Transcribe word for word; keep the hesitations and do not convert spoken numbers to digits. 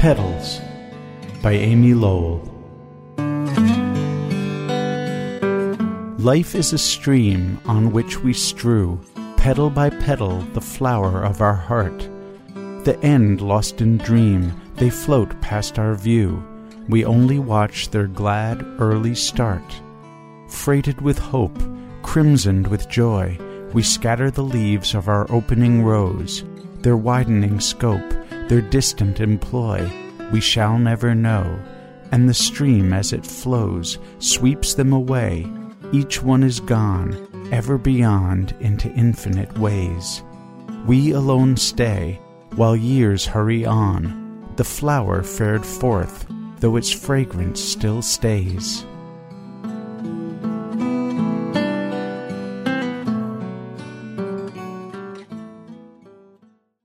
Petals by Amy Lowell. Life is a stream on which we strew, petal by petal, the flower of our heart. The end lost in dream, they float past our view. We only watch their glad early start. Freighted with hope, crimsoned with joy, we scatter the leaves of our opening rose. Their widening scope, their distant employ, we shall never know. And the stream as it flows sweeps them away. Each one is gone, ever beyond into infinite ways. We alone stay, while years hurry on. The flower fared forth, though its fragrance still stays.